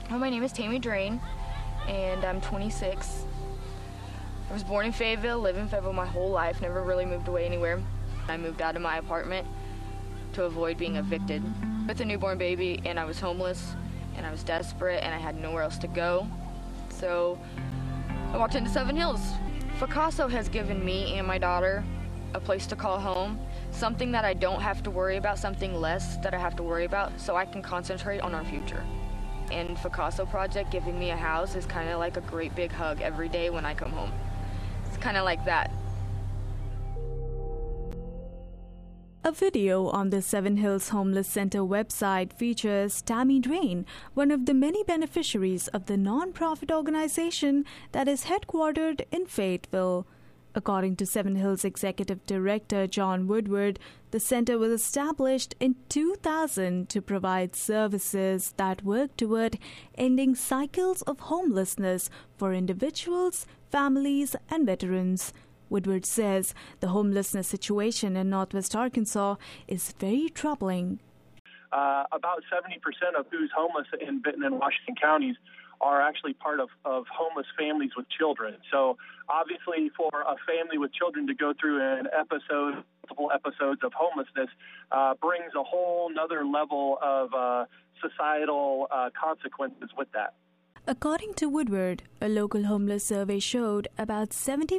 Well, my name is Tammy Drain, and I'm 26. I was born in Fayetteville, lived in Fayetteville my whole life, never really moved away anywhere. I moved out of my apartment to avoid being evicted with a newborn baby, and I was homeless, and I was desperate, and I had nowhere else to go. So I walked into Seven Hills. FCASO has given me and my daughter a place to call home, something that I don't have to worry about, something less that I have to worry about, so I can concentrate on our future. And FCASO project giving me a house is kind of like a great big hug every day when I come home. It's kind of like that. A video on the Seven Hills Homeless Center website features Tammy Drain, one of the many beneficiaries of the non-profit organization that is headquartered in Fayetteville. According to Seven Hills Executive Director John Woodward, the center was established in 2000 to provide services that work toward ending cycles of homelessness for individuals, families, and veterans. Woodward says the homelessness situation in Northwest Arkansas is very troubling. About 70% of who's homeless in Benton and Washington counties are actually part of homeless families with children. So obviously for a family with children to go through multiple episodes of homelessness brings a whole nother level of societal consequences with that. According to Woodward, a local homeless survey showed about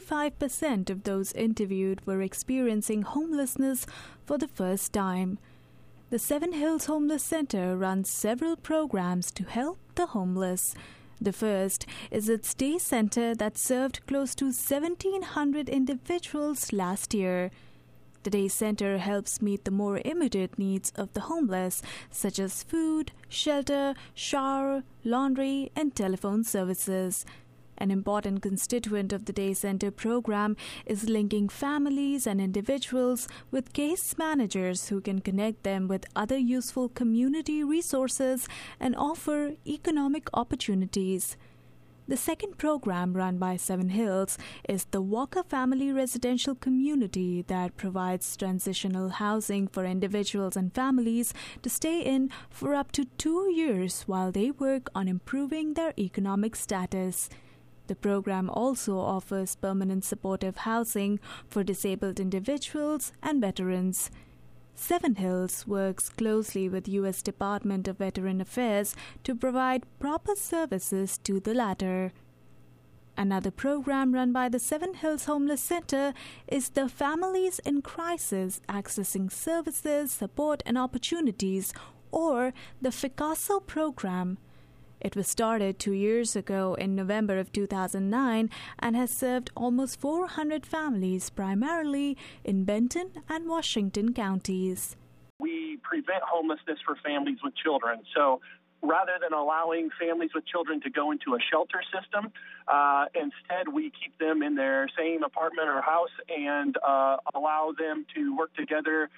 75% of those interviewed were experiencing homelessness for the first time. The Seven Hills Homeless Center runs several programs to help the homeless. The first is its day center that served close to 1,700 individuals last year. The day center helps meet the more immediate needs of the homeless, such as food, shelter, shower, laundry, and telephone services. An important constituent of the Day Center program is linking families and individuals with case managers who can connect them with other useful community resources and offer economic opportunities. The second program run by Seven Hills is the Walker Family Residential Community that provides transitional housing for individuals and families to stay in for up to 2 years while they work on improving their economic status. The program also offers permanent supportive housing for disabled individuals and veterans. Seven Hills works closely with U.S. Department of Veteran Affairs to provide proper services to the latter. Another program run by the Seven Hills Homeless Center is the Families in Crisis Accessing Services, Support and Opportunities, or the FCASO program. It was started 2 years ago in November of 2009 and has served almost 400 families, primarily in Benton and Washington counties. We prevent homelessness for families with children. So rather than allowing families with children to go into a shelter system, instead we keep them in their same apartment or house and allow them to work together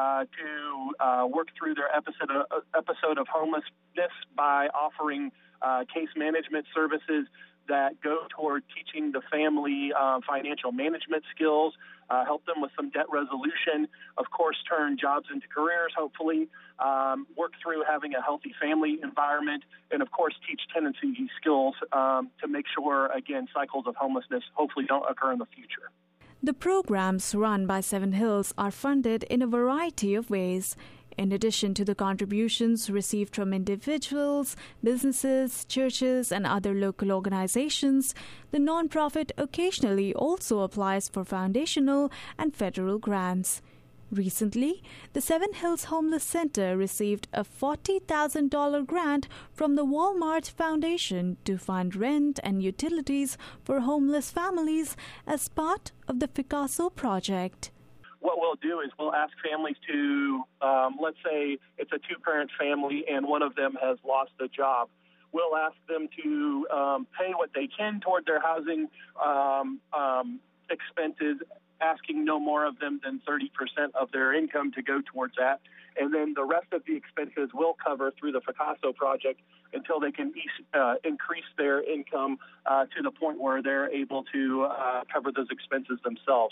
to work through their episode of homelessness by offering case management services that go toward teaching the family financial management skills, help them with some debt resolution, of course, turn jobs into careers, hopefully, work through having a healthy family environment, and, of course, teach tenancy skills to make sure, again, cycles of homelessness hopefully don't occur in the future. The programs run by Seven Hills are funded in a variety of ways. In addition to the contributions received from individuals, businesses, churches, and other local organizations, the nonprofit occasionally also applies for foundational and federal grants. Recently, the Seven Hills Homeless Center received a $40,000 grant from the Walmart Foundation to fund rent and utilities for homeless families as part of the FCASO project. What we'll do is we'll ask families to, let's say it's a two-parent family and one of them has lost a job. We'll ask them to pay what they can toward their housing expenses, asking no more of them than 30% of their income to go towards that. And then the rest of the expenses we'll cover through the FCASO project until they can increase their income to the point where they're able to cover those expenses themselves.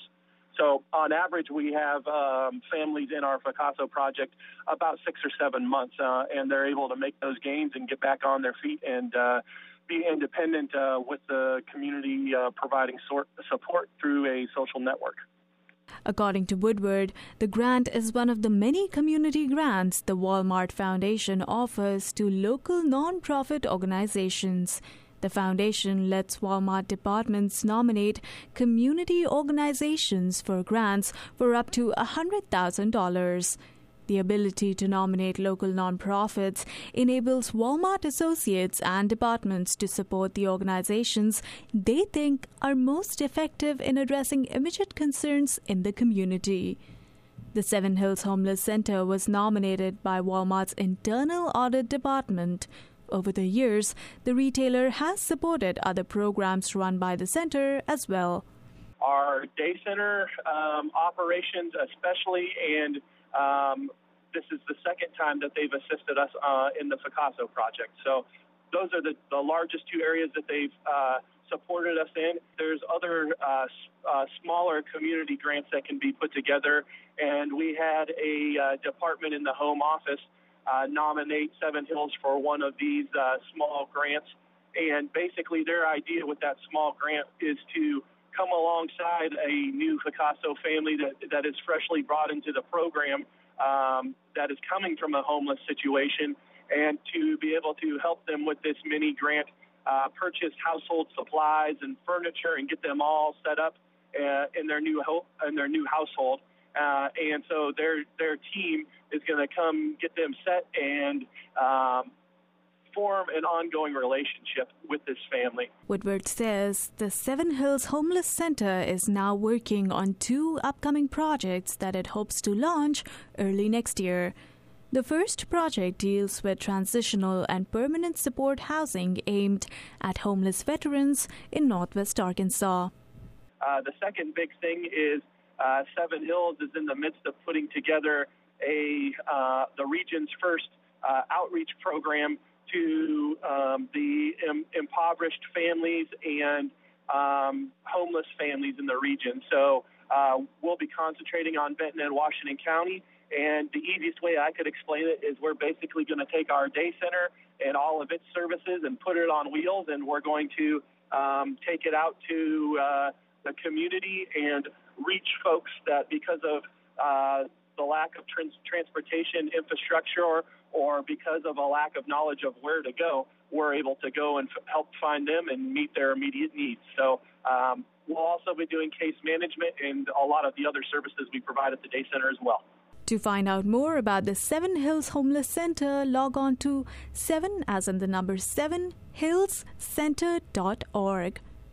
So on average, we have families in our FACASO project about 6 or 7 months, and they're able to make those gains and get back on their feet and be independent with the community providing support through a social network. According to Woodward, the grant is one of the many community grants the Walmart Foundation offers to local nonprofit organizations. The foundation lets Walmart departments nominate community organizations for grants for up to $100,000. The ability to nominate local nonprofits enables Walmart associates and departments to support the organizations they think are most effective in addressing immediate concerns in the community. The Seven Hills Homeless Center was nominated by Walmart's Internal Audit Department. Over the years, the retailer has supported other programs run by the center as well. Our day center operations especially, and this is the second time that they've assisted us in the FACASO project. So those are the largest two areas that they've supported us in. There's other smaller community grants that can be put together, and we had a department in the home office nominate Seven Hills for one of these small grants. And basically their idea with that small grant is to come alongside a new FACASO family that is freshly brought into the program that is coming from a homeless situation, and to be able to help them with this mini grant, purchase household supplies and furniture and get them all set up in their new household. And so their team is going to come get them set and form an ongoing relationship with this family. Woodward says the Seven Hills Homeless Center is now working on 2 upcoming projects that it hopes to launch early next year. The first project deals with transitional and permanent support housing aimed at homeless veterans in Northwest Arkansas. The second big thing is Seven Hills is in the midst of putting together the region's first outreach program to the impoverished families and homeless families in the region. So we'll be concentrating on Benton and Washington County, and the easiest way I could explain it is we're basically going to take our day center and all of its services and put it on wheels, and we're going to take it out to the community and reach folks that because of the lack of transportation infrastructure or because of a lack of knowledge of where to go, we're able to go and help find them and meet their immediate needs. So we'll also be doing case management and a lot of the other services we provide at the day center as well. To find out more about the Seven Hills Homeless Center, log on to 7 as in the number 7 hillscenter.org.